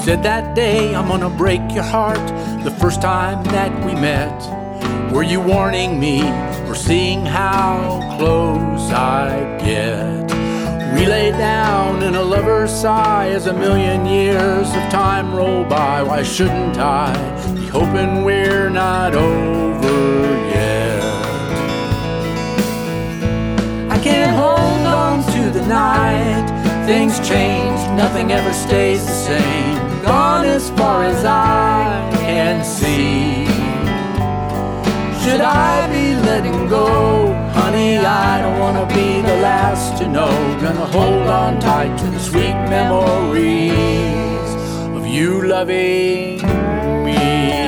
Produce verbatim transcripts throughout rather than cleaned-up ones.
said that day, I'm gonna break your heart. The first time that we met, were you warning me or seeing how close I'd get? We lay down in a lover's sigh as a million years of time roll by. Why shouldn't I be hoping we're not over yet? I can't hold on to the night. Things change, nothing ever stays the same. Gone as far as I can see. Should I be letting go? Honey, I don't wanna be the last to know. Gonna hold on tight to the sweet memories of you loving me.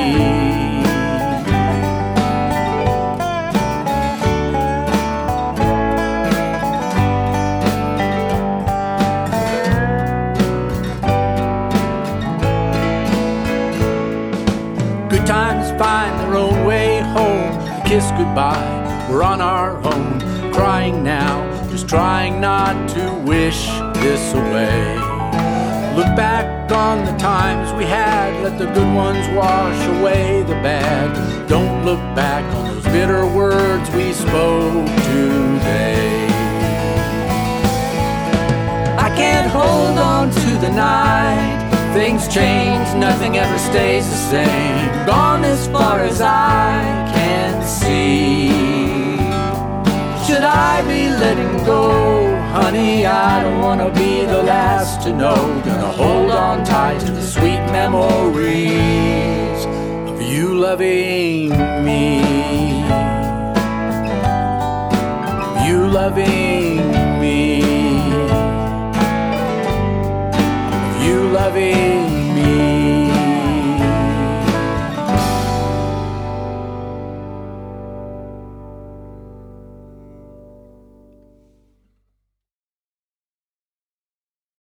Good times find their own way home. Kiss goodbye, we're on our own. Crying now, just trying not to wish this away. Look back on the times we had. Let the good ones wash away the bad. Don't look back on those bitter words we spoke today. I can't hold on to the night. Things change, nothing ever stays the same. Gone as far as I can see. Should I be letting go? Honey, I don't wanna be the last to know. Gonna hold on tight to the sweet memories of you loving me. Of you loving me. You loving